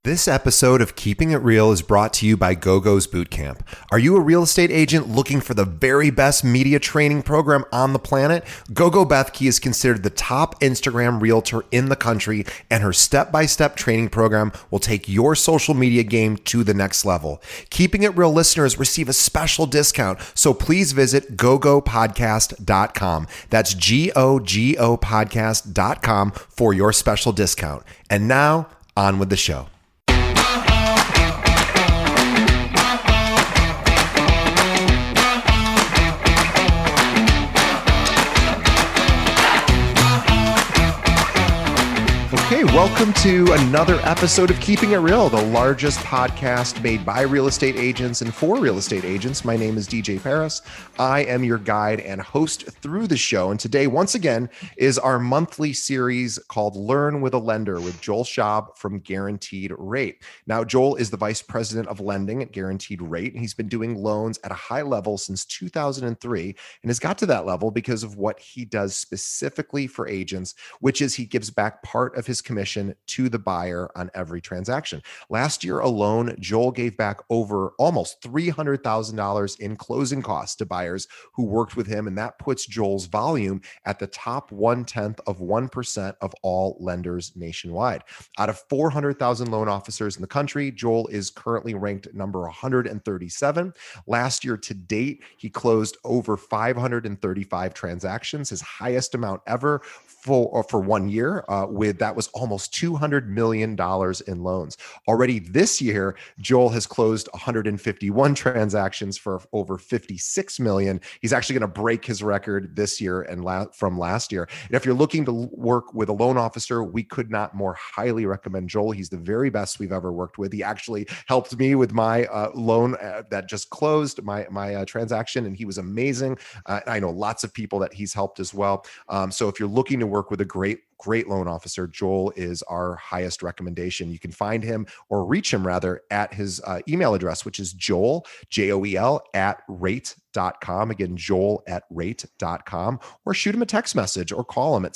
This episode of Keeping It Real is brought to you by GoGo's Bootcamp. Are you a real estate agent looking for the very best media training program on the planet? GoGo Bethke is considered the top Instagram realtor in the country, and her step-by-step training program will take your social media game to the next level. Keeping It Real listeners receive a special discount, so please visit gogopodcast.com. That's GOGO podcast.com for your special discount. And now, on with the show. Okay, welcome to another episode of Keeping It Real, the largest podcast made by real estate agents and for real estate agents. My name is DJ Paris. I am your guide and host through the show. And today, once again, is our monthly series called Learn with a Lender with Joel Schaub from Guaranteed Rate. Now, Joel is the Vice President of Lending at Guaranteed Rate, and he's been doing loans at a high level since 2003 and has got to that level because of what he does specifically for agents, which is he gives back part of his commission to the buyer on every transaction. Last year alone, Joel gave back over almost $300,000 in closing costs to buyers who worked with him, and that puts Joel's volume at the top 0.1% of all lenders nationwide. Out of 400,000 loan officers in the country, Joel is currently ranked number 137. Last year to date, he closed over 535 transactions, his highest amount ever for 1 year. That was almost $200 million in loans. Already this year, Joel has closed 151 transactions for over $56 million. He's actually going to break his record this year and from last year. And if you're looking to work with a loan officer, we could not more highly recommend Joel. He's the very best we've ever worked with. He actually helped me with my loan that just closed, my transaction, and he was amazing. I know lots of people that he's helped as well. So if you're looking to work with a great loan officer, Joel is our highest recommendation. You can find him or reach him rather at his email address, which is Joel, Joel at rate.com. Again, Joel at rate.com, or shoot him a text message or call him at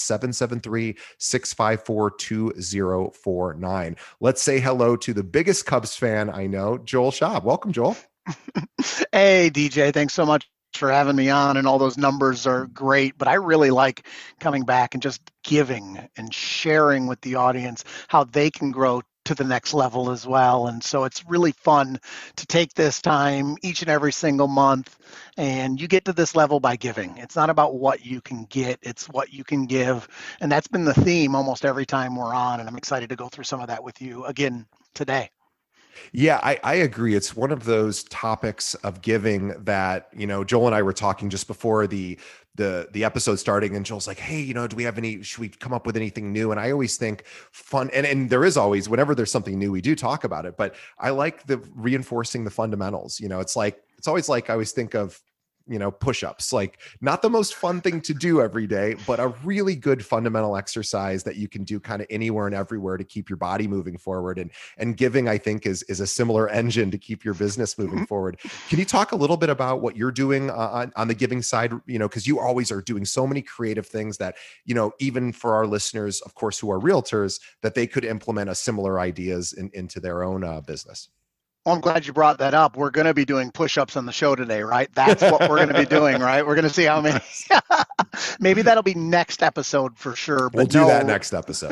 773-654-2049. Let's say hello to the biggest Cubs fan I know, Joel Schaub. Welcome, Joel. Hey, DJ, thanks so much for having me on, and all those numbers are great, but I really like coming back and just giving and sharing with the audience how they can grow to the next level as well. And so it's really fun to take this time each and every single month, and you get to this level by giving. It's not about what you can get, it's what you can give. And that's been the theme almost every time we're on, and I'm excited to go through some of that with you again today. Yeah, I agree. It's one of those topics of giving that, Joel and I were talking just before the episode starting, and Joel's like, hey, should we come up with anything new? And I always think fun, and there is always, whenever there's something new, we do talk about it, but I like the reinforcing the fundamentals. It's always like, I always think of, push-ups, like not the most fun thing to do every day, but a really good fundamental exercise that you can do kind of anywhere and everywhere to keep your body moving forward. And giving, I think, is a similar engine to keep your business moving forward. Can you talk a little bit about what you're doing on the giving side? Because you always are doing so many creative things that, even for our listeners, of course, who are realtors, that they could implement a similar ideas into their own business. Well, I'm glad you brought that up. We're going to be doing push-ups on the show today, right? That's what we're going to be doing, right? We're going to see how many. Maybe that'll be next episode for sure. But we'll do that next episode.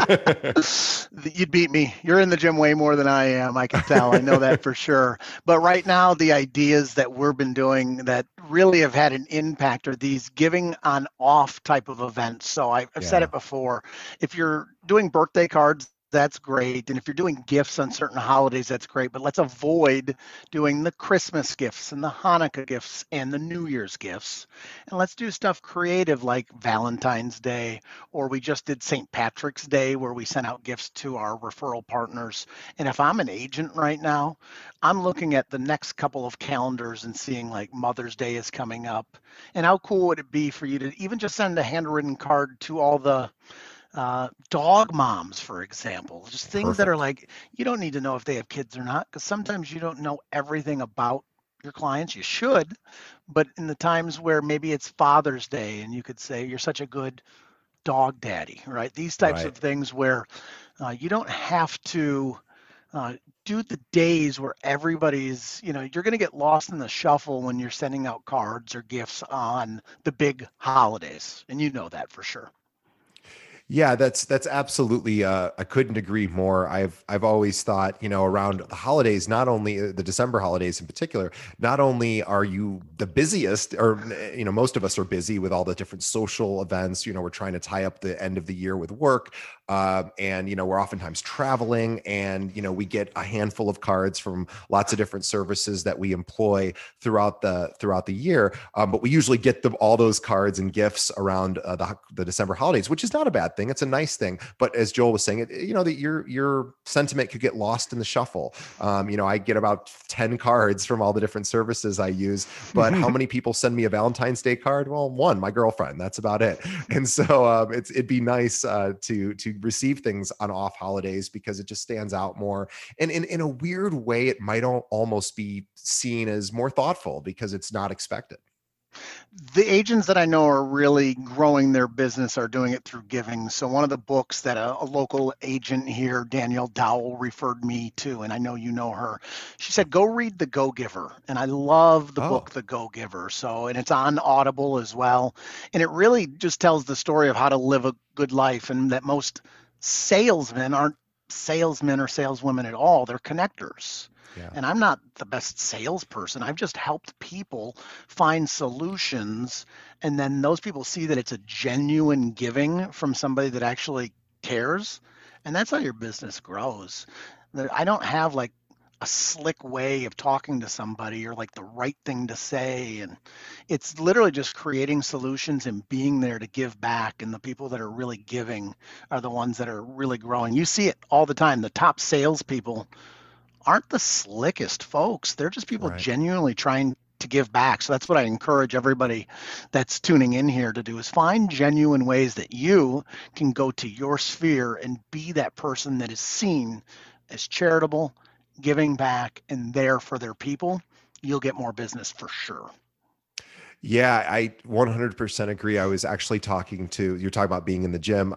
You'd beat me. You're in the gym way more than I am. I can tell. I know that for sure. But right now, the ideas that we've been doing that really have had an impact are these giving on off type of events. So I've said it before. If you're doing birthday cards, that's great. And if you're doing gifts on certain holidays, that's great. But let's avoid doing the Christmas gifts and the Hanukkah gifts and the New Year's gifts. And let's do stuff creative like Valentine's Day, or we just did St. Patrick's Day where we sent out gifts to our referral partners. And if I'm an agent right now, I'm looking at the next couple of calendars and seeing like Mother's Day is coming up. And how cool would it be for you to even just send a handwritten card to all the dog moms, for example, just things that are like, you don't need to know if they have kids or not, because sometimes you don't know everything about your clients. You should, but in the times where maybe it's Father's Day and you could say, you're such a good dog daddy, right? These types of things where you don't have to uh, do the days where everybody's, you're going to get lost in the shuffle when you're sending out cards or gifts on the big holidays. And you know that for sure. Yeah, that's absolutely. I couldn't agree more. I've always thought, around the holidays, not only the December holidays in particular, not only are you the busiest, or most of us are busy with all the different social events. We're trying to tie up the end of the year with work, and we're oftentimes traveling, and we get a handful of cards from lots of different services that we employ throughout the year. But we usually get all those cards and gifts around the December holidays, which is not a bad thing. It's a nice thing. But as Joel was saying, that your sentiment could get lost in the shuffle. I get about 10 cards from all the different services I use, but how many people send me a Valentine's Day card? Well, one, my girlfriend. That's about it. And so it'd be nice to receive things on off holidays, because it just stands out more. And in a weird way, it might almost be seen as more thoughtful because it's not expected. The agents that I know are really growing their business are doing it through giving. So one of the books that a local agent here, Danielle Dowell, referred me to, and I know you know her, she said, go read The Go Giver. And I love the Oh, book, The Go Giver. So, and it's on Audible as well. And it really just tells the story of how to live a good life, and that most salesmen aren't salesmen or saleswomen at all. They're connectors. yeah. And I'm not the best salesperson. I've just helped people find solutions. And then those people see that it's a genuine giving from somebody that actually cares. And that's how your business grows. I don't have like a slick way of talking to somebody or like the right thing to say. And it's literally just creating solutions and being there to give back. And the people that are really giving are the ones that are really growing. You see it all the time. The top salespeople aren't the slickest folks. They're just people Right. genuinely trying to give back. So that's what I encourage everybody that's tuning in here to do, is find genuine ways that you can go to your sphere and be that person that is seen as charitable, giving back, and there for their people. You'll get more business for sure. Yeah, I 100% agree. I was actually you're talking about being in the gym.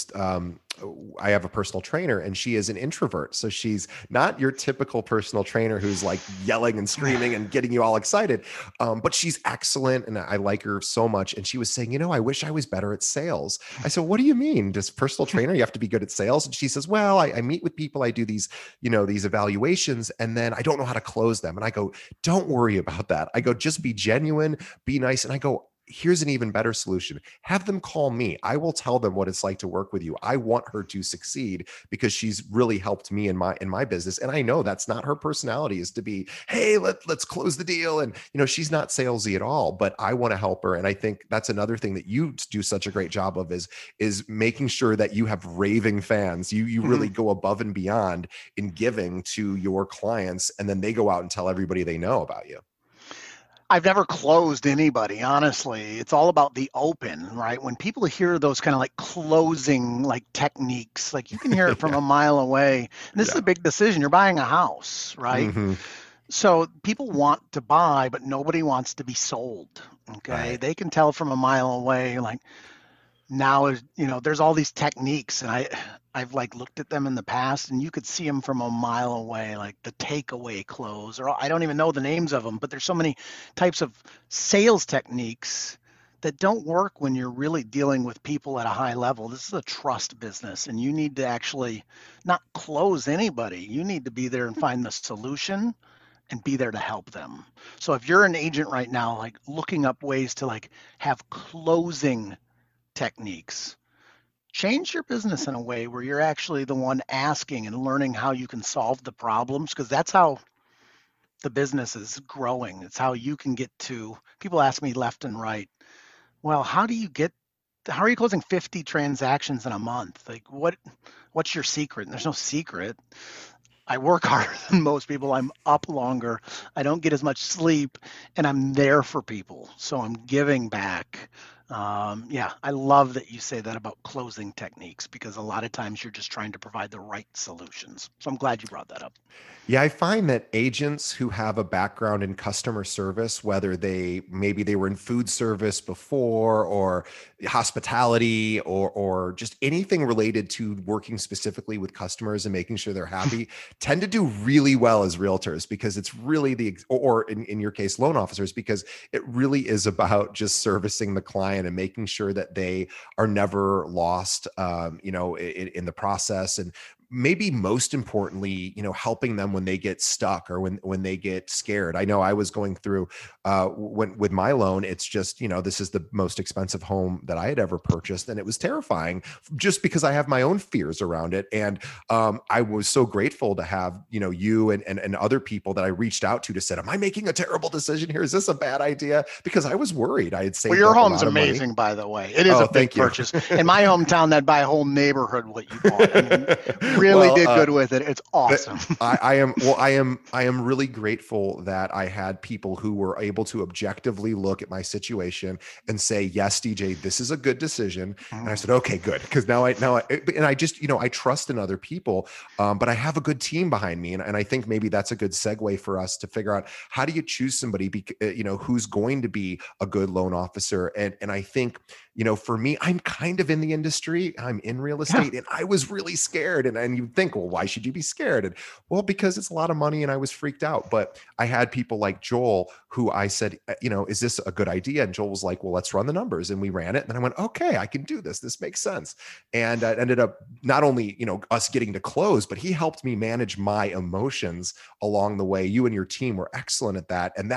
I have a personal trainer, and she is an introvert. So she's not your typical personal trainer who's like yelling and screaming and getting you all excited. But she's excellent, and I like her so much. And she was saying, I wish I was better at sales. I said, what do you mean? Does personal trainer, you have to be good at sales? And she says, well, I meet with people, I do these evaluations, and then I don't know how to close them. And I go, don't worry about that. I go, just be genuine, be nice. And I go, here's an even better solution. Have them call me. I will tell them what it's like to work with you. I want her to succeed because she's really helped me in my business. And I know that's not her personality, is to be, hey, let's close the deal. And she's not salesy at all, but I want to help her. And I think that's another thing that you do such a great job of, is making sure that you have raving fans. You really go above and beyond in giving to your clients, and then they go out and tell everybody they know about you. I've never closed anybody, honestly. It's all about the open, right? When people hear those kind of like closing like techniques, like you can hear it from Yeah. a mile away. And this is Yeah. a big decision. You're buying a house, right? Hmm. So people want to buy, but nobody wants to be sold. Okay. Right. They can tell from a mile away, like, now is, there's all these techniques, and I've like looked at them in the past, and you could see them from a mile away, like the takeaway close, or I don't even know the names of them, but there's so many types of sales techniques that don't work when you're really dealing with people at a high level. This is a trust business, and you need to actually not close anybody. You need to be there and find the solution and be there to help them. So if you're an agent right now, like looking up ways to like have closing techniques, change your business in a way where you're actually the one asking and learning how you can solve the problems, because that's how the business is growing. It's how you can get to, people ask me left and right, well, how are you closing 50 transactions in a month? Like what's your secret? And there's no secret. I work harder than most people. I'm up longer. I don't get as much sleep, and I'm there for people. So I'm giving back Yeah, I love that you say that about closing techniques because a lot of times you're just trying to provide the right solutions. So I'm glad you brought that up. Yeah, I find that agents who have a background in customer service, whether maybe they were in food service before or hospitality or just anything related to working specifically with customers and making sure they're happy, tend to do really well as realtors because it's really or in your case, loan officers, because it really is about just servicing the client and making sure that they are never lost, in the process. And maybe most importantly, helping them when they get stuck or when they get scared. I know I was going through when with my loan, it's just, this is the most expensive home that I had ever purchased. And it was terrifying just because I have my own fears around it. And I was so grateful to have, you and other people that I reached out to said, am I making a terrible decision here? Is this a bad idea? Because I was worried. I had Well, saved your up a home's lot of money. amazing, by the way. It is Oh, a big thank you. purchase. In my hometown, that'd buy a whole neighborhood what you bought. I mean, really Well, did good with it. It's awesome. I am really grateful that I had people who were able to objectively look at my situation and say, yes, DJ, this is a good decision. And I said, okay, good. Because and I just, I trust in other people, but I have a good team behind me. And I think maybe that's a good segue for us to figure out, how do you choose somebody, who's going to be a good loan officer? And I think, for me, I'm kind of in the industry. I'm in real estate, and I was really scared. And you'd think, well, why should you be scared? And well, because it's a lot of money, and I was freaked out. But I had people like Joel who I said, is this a good idea? And Joel was like, well, let's run the numbers. And we ran it. And then I went, okay, I can do this. This makes sense. And it ended up not only, us getting to close, but he helped me manage my emotions along the way. You and your team were excellent at that. And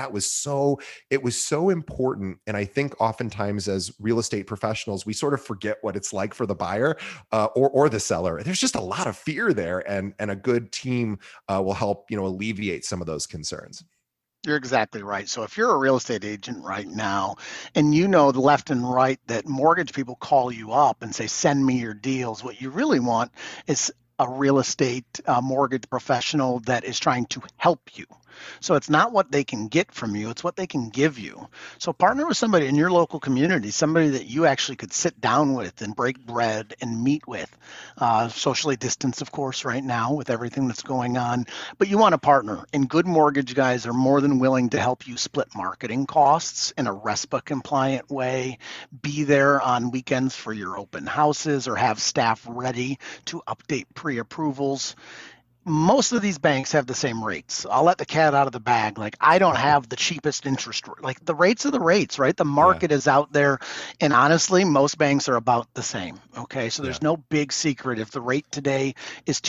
it was so important. And I think oftentimes as real estate professionals, we sort of forget what it's like for the buyer or the seller. There's just a lot of fear there, and a good team will help alleviate some of those concerns. You're exactly right. So if you're a real estate agent right now and you know the left and right that mortgage people call you up and say, send me your deals, what you really want is a real estate mortgage professional that is trying to help you. So it's not what they can get from you, it's what they can give you. So partner with somebody in your local community, somebody that you actually could sit down with and break bread and meet with. Socially distanced, of course, right now with everything that's going on. But you want a partner. And good mortgage guys are more than willing to help you split marketing costs in a RESPA compliant way, be there on weekends for your open houses, or have staff ready to update pre-approvals. Most of these banks have the same rates. I'll let the cat out of the bag. Like, I don't have the cheapest interest rate. Like, the rates are the rates, right? The market is out there. And honestly, most banks are about the same. Okay. So there's no big secret. If the rate today is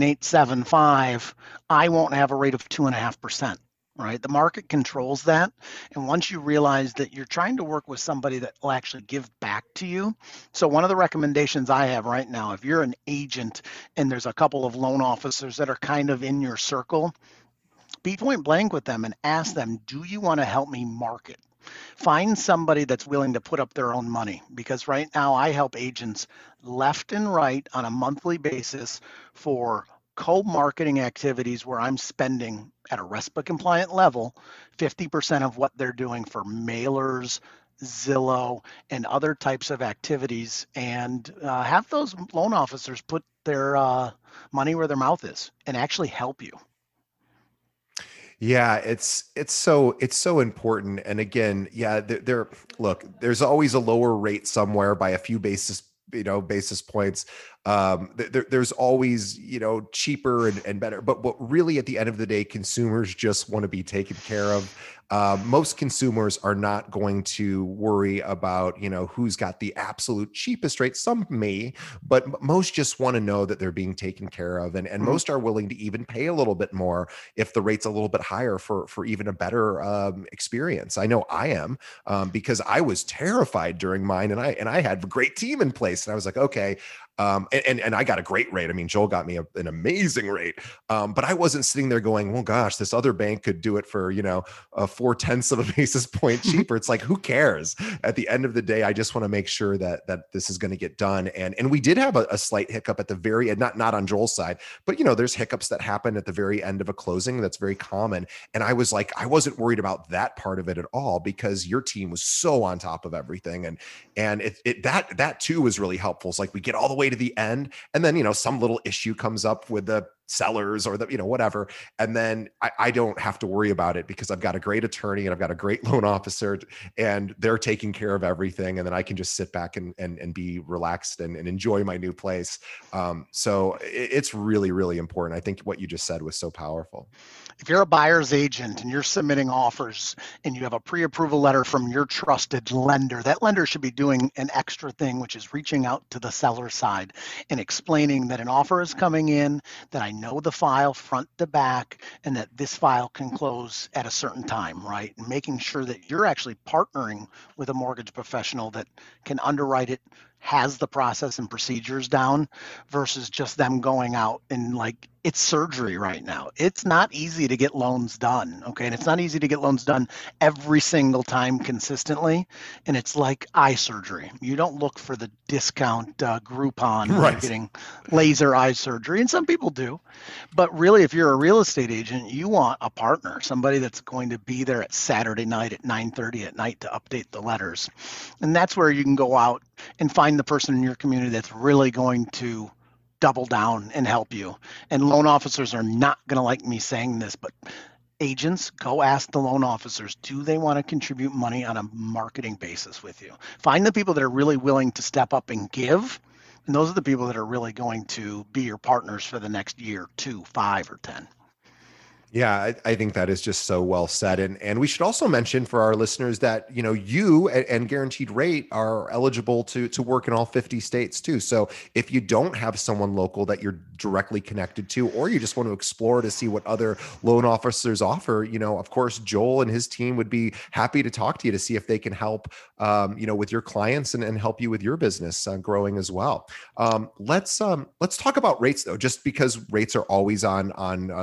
2.875, I won't have a rate of 2.5%. Right? The market controls that. And once you realize that you're trying to work with somebody that will actually give back to you. So one of the recommendations I have right now, if you're an agent and there's a couple of loan officers that are kind of in your circle, be point blank with them and ask them, do you want to help me market? Find somebody that's willing to put up their own money, because right now I help agents left and right on a monthly basis for co-marketing activities where I'm spending at a RESPA compliant level 50% of what they're doing for mailers, Zillow, and other types of activities, and have those loan officers put their money where their mouth is and actually help you. Yeah, it's so important. And again, yeah, look, there's always a lower rate somewhere by a few basis points. There's always, cheaper and better, but really at the end of the day, consumers just want to be taken care of. Most consumers are not going to worry about, who's got the absolute cheapest rate. Some may, but most just want to know that they're being taken care of. And most are willing to even pay a little bit more if the rate's a little bit higher for even a better experience. I know I am, because I was terrified during mine, and I had a great team in place, and I was like, okay, And I got a great rate. I mean, Joel got me an amazing rate. But I wasn't sitting there going, well, gosh, this other bank could do it for, 4/10 of a basis point cheaper. It's like, who cares? At the end of the day, I just want to make sure that this is going to get done. And we did have a slight hiccup at the very end, not on Joel's side, but there's hiccups that happen at the very end of a closing. That's very common. And I was like, I wasn't worried about that part of it at all, because your team was so on top of everything. And that too was really helpful. It's like we get all the way to the end, and then some little issue comes up with the sellers or the whatever, and then I don't have to worry about it, because I've got a great attorney and I've got a great loan officer, and they're taking care of everything, and then I can just sit back and be relaxed and enjoy my new place. So it's really, really important. I think what you just said was so powerful. If you're a buyer's agent and you're submitting offers and you have a pre-approval letter from your trusted lender, that lender should be doing an extra thing, which is reaching out to the seller side and explaining that an offer is coming in, that I know the file front to back, and that this file can close at a certain time, right? And making sure that you're actually partnering with a mortgage professional that can underwrite it, has the process and procedures down, versus just them going out and like, it's surgery right now. It's not easy to get loans done, okay? And it's not easy to get loans done every single time consistently. And it's like eye surgery. You don't look for the discount Groupon when you're getting laser eye surgery, and some people do. But really, if you're a real estate agent, you want a partner, somebody that's going to be there at Saturday night at 9:30 at night to update the letters. And that's where you can go out and find the person in your community that's really going to double down and help you. And loan officers are not going to like me saying this, but agents, go ask the loan officers, do they want to contribute money on a marketing basis with you? Find the people that are really willing to step up and give. And those are the people that are really going to be your partners for the next year, 2, 5, or 10. Yeah, I think that is just so well said. And we should also mention for our listeners that, you and Guaranteed Rate are eligible to work in all 50 states too. So if you don't have someone local that you're directly connected to, or you just want to explore to see what other loan officers offer, of course, Joel and his team would be happy to talk to you to see if they can help, with your clients and help you with your business growing as well. Let's talk about rates though, just because rates are always on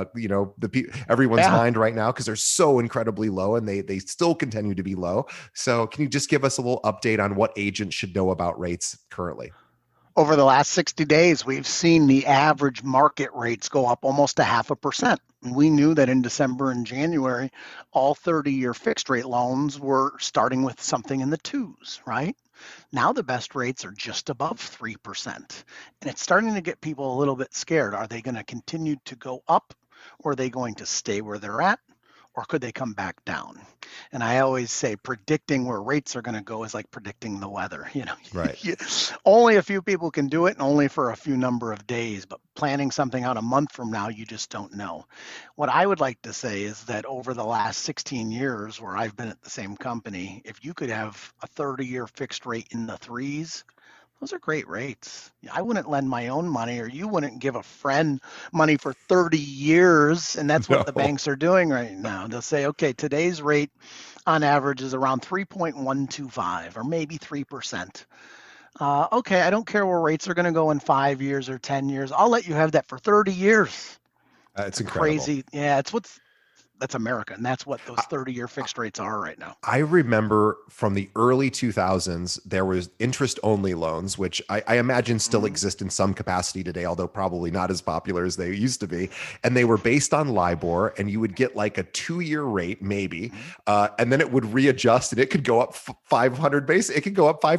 everyone's mind right now, because they're so incredibly low, and they still continue to be low. So can you just give us a little update on what agents should know about rates currently? Over the last 60 days, we've seen the average market rates go up almost 0.5%. We knew that in December and January, all 30-year fixed rate loans were starting with something in the twos, right? Now the best rates are just above 3%. And it's starting to get people a little bit scared. Are they going to continue to go up, or are they going to stay where they're at? Or could they come back down? And I always say predicting where rates are going to go is like predicting the weather. Right. Only a few people can do it, and only for a few number of days. But planning something out a month from now, you just don't know. What I would like to say is that over the last 16 years where I've been at the same company, if you could have a 30-year fixed rate in the threes, those are great rates. I wouldn't lend my own money, or you wouldn't give a friend money for 30 years. And that's what the banks are doing right now. They'll say, okay, today's rate on average is around 3.125 or maybe 3%. Okay, I don't care where rates are going to go in 5 years or 10 years. I'll let you have that for 30 years. It's incredible. Crazy. Yeah, that's America, and that's what those 30-year fixed rates are right now. I remember from the early 2000s, there was interest-only loans, which I imagine still exist in some capacity today, although probably not as popular as they used to be. And they were based on LIBOR, and you would get like a 2-year rate, maybe, and then it would readjust, and it could go up 500 basis. It could go up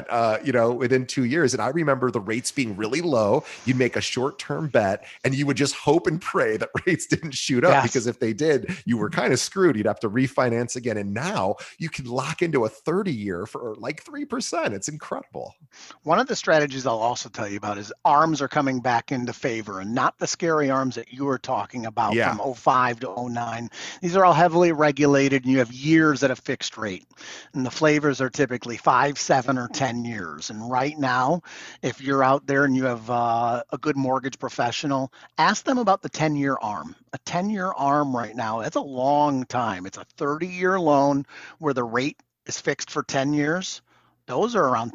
5%, within 2 years. And I remember the rates being really low. You'd make a short-term bet, and you would just hope and pray that rates didn't shoot up, because if they did, you were kind of screwed. You'd have to refinance again. And now you can lock into a 30-year for like 3%. It's incredible. One of the strategies I'll also tell you about is ARMs are coming back into favor, and not the scary ARMs that you were talking about from 05 to 09. These are all heavily regulated, and you have years at a fixed rate. And the flavors are typically 5, 7, or 10 years. And right now, if you're out there and you have a good mortgage professional, ask them about the 10-year ARM. A 10-year ARM right now, that's a long time. It's a 30-year loan where the rate is fixed for 10 years. those are around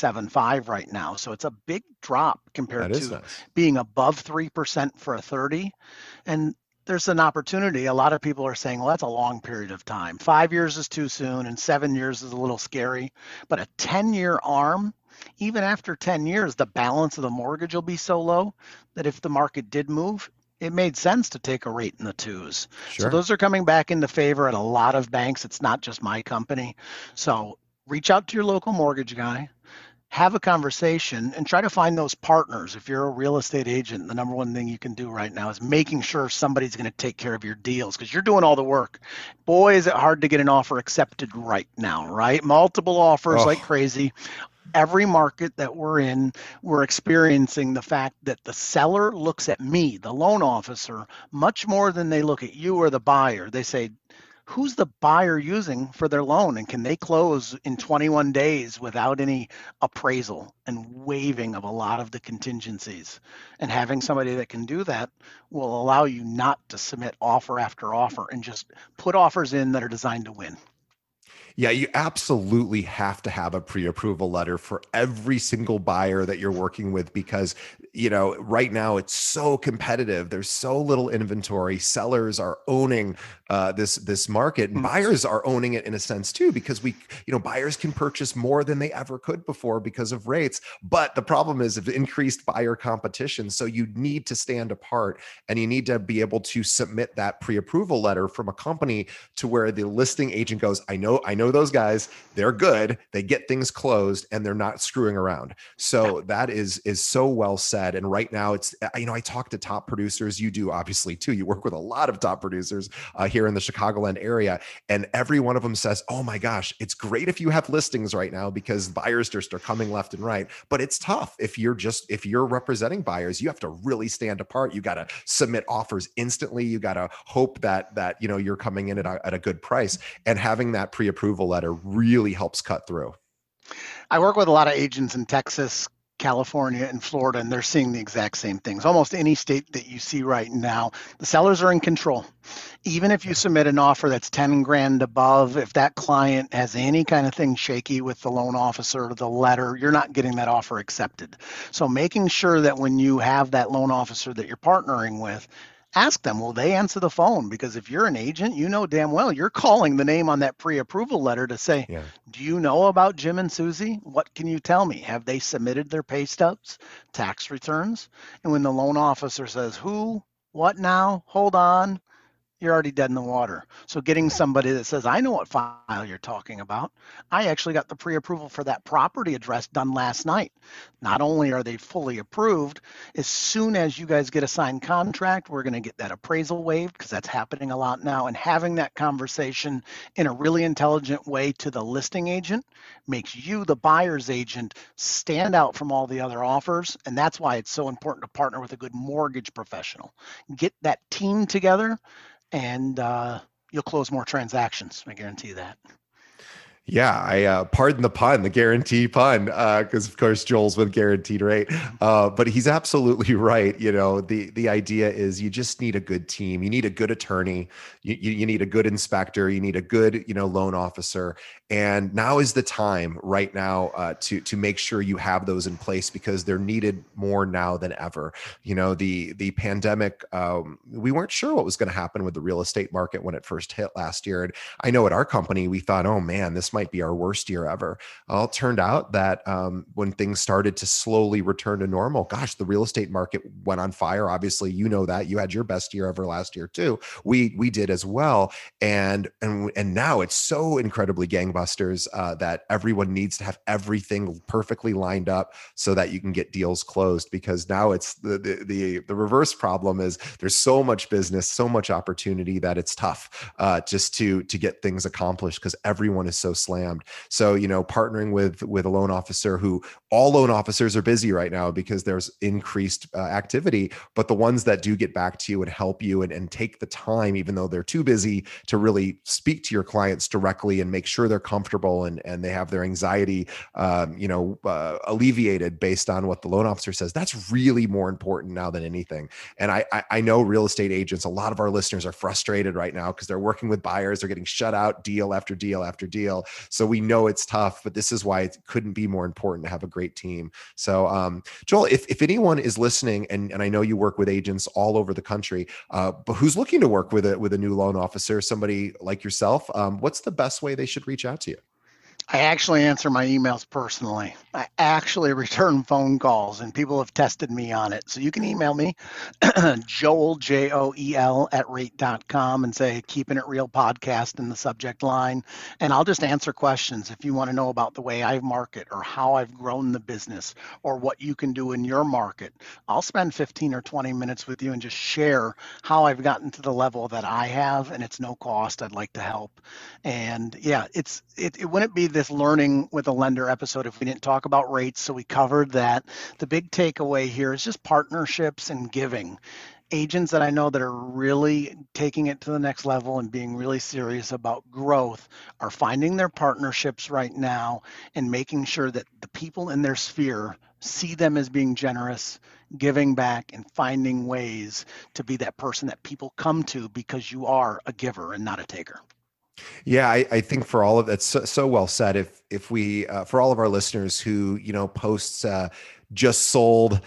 2.75 right now. So it's a big drop That compared is to nice. being above 3% for a 30. And there's an opportunity. A lot of people are saying, well, that's a long period of time. 5 years is too soon, and 7 years is a little scary. But a 10-year ARM, even after 10 years, the balance of the mortgage will be so low that if the market did move, it made sense to take a rate in the twos. So Sure. those are coming back into favor at a lot of banks. It's not just my company. So reach out to your local mortgage guy, have a conversation, and try to find those partners. If you're a real estate agent, the number one thing you can do right now is making sure somebody's going to take care of your deals because you're doing all the work. Boy, is it hard to get an offer accepted right now, right? Multiple offers like Oh, crazy. Every market that we're in, we're experiencing the fact that the seller looks at me, the loan officer, much more than they look at you or the buyer. They say, who's the buyer using for their loan, and can they close in 21 days without any appraisal and waiving of a lot of the contingencies? And having somebody that can do that will allow you not to submit offer after offer and just put offers in that are designed to win. yeah, you absolutely have to have a pre-approval letter for every single buyer that you're working with because, right now it's so competitive. There's so little inventory. Sellers are owning this market, and Mm. buyers are owning it in a sense too because buyers can purchase more than they ever could before because of rates. But the problem is of increased buyer competition. So you need to stand apart, and you need to be able to submit that pre-approval letter from a company to where the listing agent goes, I know those guys, they're good, they get things closed and they're not screwing around. Yeah. So that is so well said. And right now it's, I talk to top producers. You do obviously too. You work with a lot of top producers here in the Chicagoland area. And every one of them says, oh my gosh, it's great if you have listings right now because buyers just are coming left and right. But it's tough if you're representing buyers, you have to really stand apart. You got to submit offers instantly. You got to hope that you're coming in at a good price, and having that pre-approval letter really helps cut through. I work with a lot of agents in Texas, California, and Florida, and they're seeing the exact same things. Almost any state that you see right now, the sellers are in control. Even if you Yeah. submit an offer that's 10 grand above, if that client has any kind of thing shaky with the loan officer or the letter, you're not getting that offer accepted. So making sure that when you have that loan officer that you're partnering with, ask them, will they answer the phone? Because if you're an agent, you know damn well you're calling the name on that pre-approval letter to say, Yeah. do you know about Jim and Susie? What can you tell me? Have they submitted their pay stubs, tax returns? And when the loan officer says, who, what now? Hold on, you're already dead in the water. So getting somebody that says, I know what file you're talking about. I actually got the pre-approval for that property address done last night. Not only are they fully approved, as soon as you guys get a signed contract, we're going to get that appraisal waived because that's happening a lot now. And having that conversation in a really intelligent way to the listing agent makes you, the buyer's agent, stand out from all the other offers. And that's why it's so important to partner with a good mortgage professional. Get that team together and you'll close more transactions. I guarantee you that. Yeah, I pardon the pun, the guarantee pun, because of course Joel's with Guaranteed Rate. But he's absolutely right. The idea is you just need a good team. You need a good attorney. You need a good inspector. You need a good loan officer. And now is the time right now to make sure you have those in place because they're needed more now than ever. The pandemic, we weren't sure what was going to happen with the real estate market when it first hit last year. And I know at our company, we thought, oh man, this might be our worst year ever. Well, it turned out that when things started to slowly return to normal, gosh, the real estate market went on fire. Obviously, you know that you had your best year ever last year too. We did as well, and now it's so incredibly gangbusters that everyone needs to have everything perfectly lined up so that you can get deals closed. Because now it's the reverse problem is there's so much business, so much opportunity that it's tough just to get things accomplished because everyone is so slammed. So partnering with a loan officer who all loan officers are busy right now because there's increased activity, but the ones that do get back to you and help you and take the time, even though they're too busy to really speak to your clients directly and make sure they're comfortable and they have their anxiety, alleviated based on what the loan officer says. That's really more important now than anything. And I know real estate agents, a lot of our listeners are frustrated right now because they're working with buyers, they're getting shut out deal after deal after deal. So we know it's tough, but this is why it couldn't be more important to have a great team. So Joel, if anyone is listening, and I know you work with agents all over the country, but who's looking to work with a new loan officer, somebody like yourself, what's the best way they should reach out to you? I actually answer my emails personally. I actually return phone calls, and people have tested me on it. So you can email me, Joel, Joel, at rate.com, and say, Keeping It Real podcast in the subject line. And I'll just answer questions if you want to know about the way I market or how I've grown the business or what you can do in your market. I'll spend 15 or 20 minutes with you and just share how I've gotten to the level that I have, and it's no cost. I'd like to help. And yeah, it wouldn't be this learning with a lender episode if we didn't talk about rates. So we covered that. The big takeaway here is just partnerships and giving. Agents that I know that are really taking it to the next level and being really serious about growth are finding their partnerships right now and making sure that the people in their sphere see them as being generous, giving back, and finding ways to be that person that people come to because you are a giver and not a taker. Yeah, I think for all of that's so well said. If we for all of our listeners who posts just sold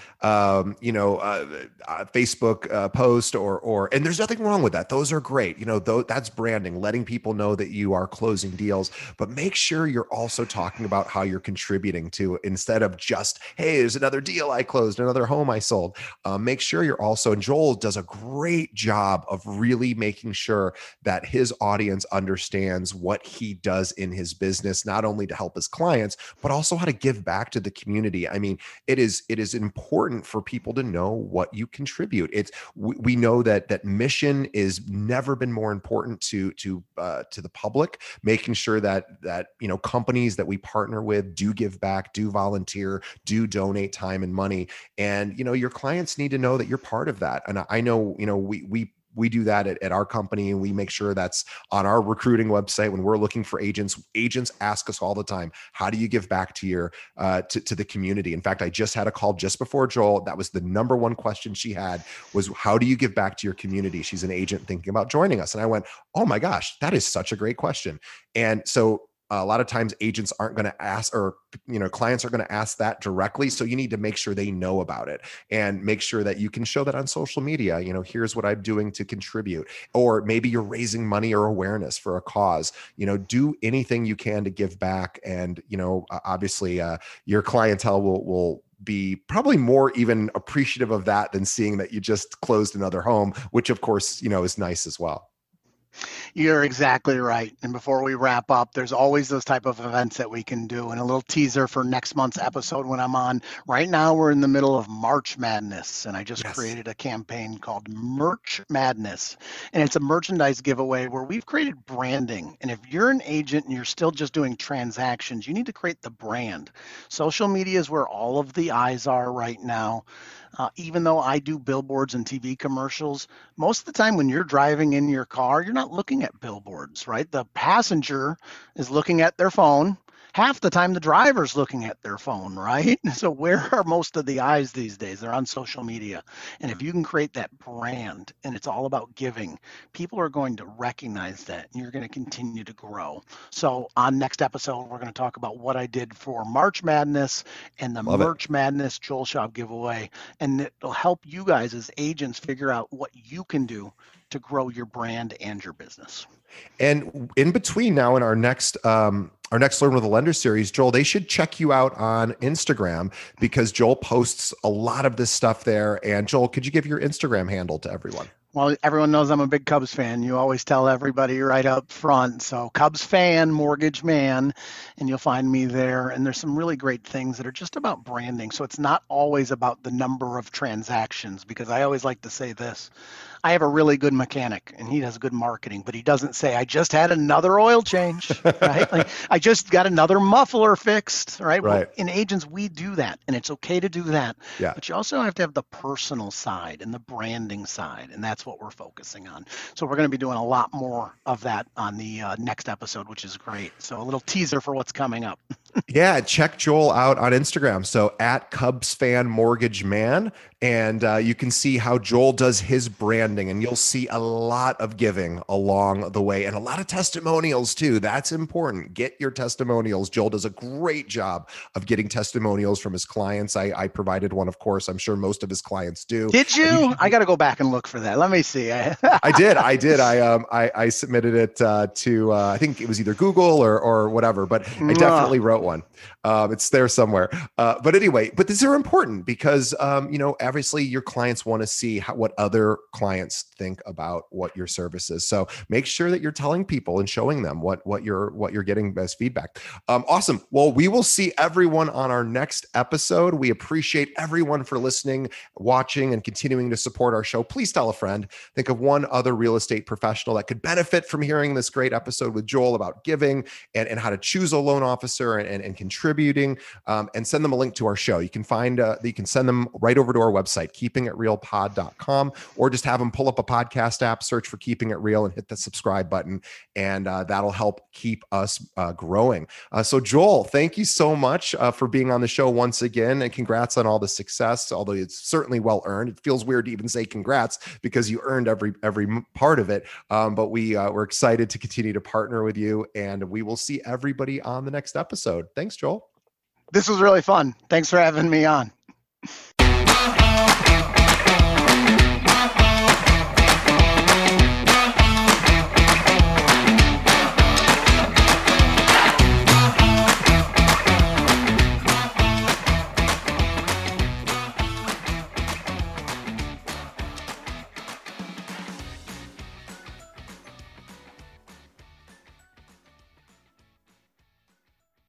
Facebook post or and there's nothing wrong with that. Those are great. That's branding, letting people know that you are closing deals, but make sure you're also talking about how you're contributing to, instead of just, hey, there's another deal I closed, another home I sold. Make sure you're also, and Joel does a great job of really making sure that his audience understands what he does in his business, not only to help his clients, but also how to give back to the community. I mean, it is important for people to know what you contribute. We know that mission is never been more important to the public, making sure that companies that we partner with do give back, do volunteer, do donate time and money, and your clients need to know that you're part of that. And I know we do that at our company, and we make sure that's on our recruiting website. When we're looking for agents ask us all the time, how do you give back to your to the community? In fact, I just had a call just before Joel. That was the number one question she had, was how do you give back to your community? She's an agent thinking about joining us. And I went, oh my gosh, that is such a great question. And so a lot of times agents aren't going to ask, or clients are going to ask that directly. So you need to make sure they know about it, and make sure that you can show that on social media. Here's what I'm doing to contribute, or maybe you're raising money or awareness for a cause. Do anything you can to give back. And obviously your clientele will be probably more even appreciative of that than seeing that you just closed another home, which of course is nice as well. You're exactly right. And before we wrap up, there's always those type of events that we can do. And a little teaser for next month's episode when I'm on. Right now, we're in the middle of March Madness, and I just created a campaign called Merch Madness. And it's a merchandise giveaway where we've created branding. And if you're an agent and you're still just doing transactions, you need to create the brand. Social media is where all of the eyes are right now. Even though I do billboards and TV commercials, most of the time when you're driving in your car, you're not looking at billboards, right? The passenger is looking at their phone. Half the time the driver's looking at their phone, right? So where are most of the eyes these days? They're on social media. And if you can create that brand, and it's all about giving, people are going to recognize that, and you're going to continue to grow. So on next episode, we're going to talk about what I did for March Madness and the Merch Madness Joel Schaub giveaway. And it'll help you guys as agents figure out what you can do to grow your brand and your business. And in between now and our next Learn with a Lender series, Joel, they should check you out on Instagram, because Joel posts a lot of this stuff there. And Joel, could you give your Instagram handle to everyone? Well, everyone knows I'm a big Cubs fan. You always tell everybody right up front. So Cubs fan, mortgage man, and you'll find me there. And there's some really great things that are just about branding. So it's not always about the number of transactions, because I always like to say this. I have a really good mechanic and he does good marketing, but he doesn't say, I just had another oil change, right? Like, I just got another muffler fixed, right? Right. Well, in agents, we do that, and it's okay to do that. Yeah. But you also have to have the personal side and the branding side, and that's what we're focusing on. So we're going to be doing a lot more of that on the next episode, which is great. So a little teaser for what's coming up. Yeah, check Joel out on Instagram. So at Cubs fan mortgage man, and you can see how Joel does his branding, and you'll see a lot of giving along the way, and a lot of testimonials too. That's important. Get your testimonials. Joel does a great job of getting testimonials from his clients. I provided one, of course. I'm sure most of his clients do. Did And you you? should I got to go back and look for that. Let me see. I did. I submitted it to I think it was either Google or whatever, but I Ugh. definitely wrote one. It's there somewhere. But anyway, but these are important because obviously your clients want to see what other clients think about what your service is. So make sure that you're telling people and showing them what you're getting as feedback. Awesome. Well, we will see everyone on our next episode. We appreciate everyone for listening, watching, and continuing to support our show. Please tell a friend. Think of one other real estate professional that could benefit from hearing this great episode with Joel about giving and how to choose a loan officer and contributing, and send them a link to our show. You can send them right over to our website, keepingitrealpod.com, or just have them pull up a podcast app, search for Keeping It Real, and hit the subscribe button. And that'll help keep us growing. So Joel, thank you so much for being on the show once again, and congrats on all the success, although it's certainly well earned. It feels weird to even say congrats because you earned every part of it. But we're excited to continue to partner with you, and we will see everybody on the next episode. Thanks, Joel. This was really fun. Thanks for having me on.